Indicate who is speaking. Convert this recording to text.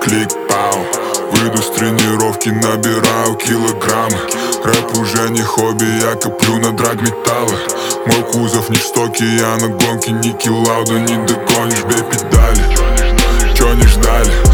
Speaker 1: клик, пау. Выйду с тренировки, набираю килограммы. Рэп уже не хобби, я коплю на драгметаллы. Мой кузов не в стоке, я на гонке, Ники Лауда. Не догонишь, бей педали. Чё не ждали?